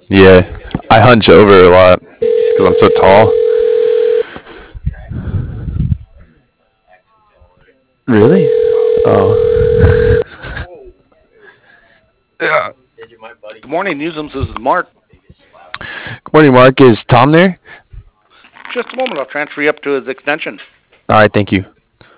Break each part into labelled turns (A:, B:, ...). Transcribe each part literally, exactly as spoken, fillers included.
A: Yeah, I hunch over a lot because I'm so tall. Really? Oh. Yeah.
B: Good morning, Newsoms. This is Mark.
A: Good morning, Mark. Is Tom there?
B: Just a moment. I'll transfer you up to his extension.
A: All right, thank you.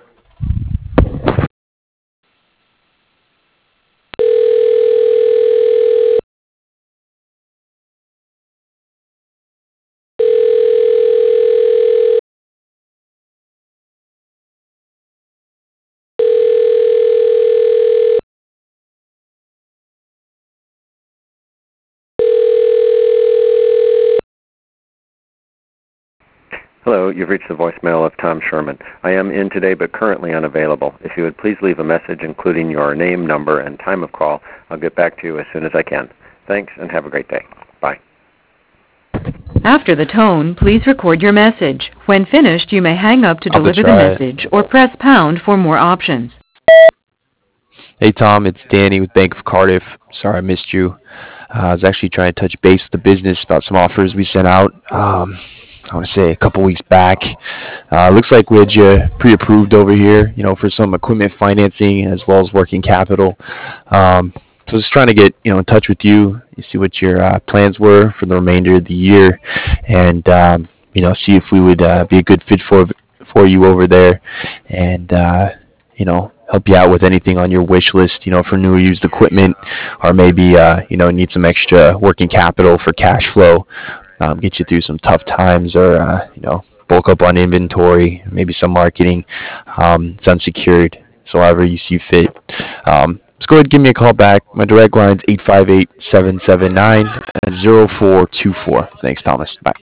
C: Hello, you've reached the voicemail of Tom Sherman. I am in today but currently unavailable. If you would please leave a message including your name, number, and time of call, I'll get back to you as soon as I can. Thanks and have a great day. Bye.
D: After the tone, please record your message. When finished, you may hang up to
A: I'll
D: deliver the
A: try it.
D: message or press pound for more options.
A: Hey, Tom, it's Danny with Bank of Cardiff. Sorry I missed you. Uh, I was actually trying to touch base with the business about some offers we sent out. Um, I want to say a couple weeks back. Uh, looks like we had you pre-approved over here, you know, for some equipment financing as well as working capital. Um, so just trying to get, you know, in touch with you, you see what your uh, plans were for the remainder of the year, and um, you know, see if we would uh, be a good fit for for you over there, and uh, you know, help you out with anything on your wish list, you know, for new or used equipment, or maybe uh, you know, need some extra working capital for cash flow, um, get you through some tough times, or uh, you know, bulk up on inventory, maybe some marketing. Um, it's unsecured, so however you see fit. Um, just go ahead and give me a call back. My direct line is eight five eight, seven seven nine, zero four two four. Thanks, Thomas. Bye.